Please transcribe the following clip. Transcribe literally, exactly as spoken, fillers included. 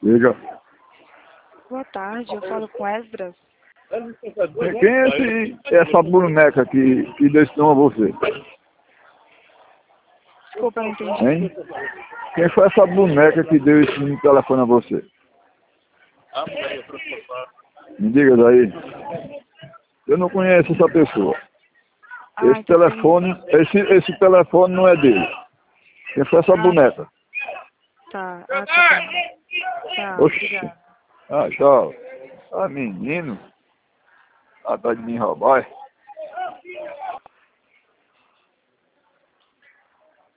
Diga. Boa tarde, eu falo com Esdras. Quem é esse, essa boneca que, que deu esse nome a você? Desculpa, eu não entendi. Hein? Quem foi essa boneca que deu esse número de telefone a você? Me diga daí. Eu não conheço essa pessoa. Ah, Esse então telefone, esse, esse telefone não é dele. Quem foi essa Ah. boneca? Tá, ah, tá bom. Tá, Oxi. obrigada. Ah, tchau. Ah, menino. Ah, tá de me roubar.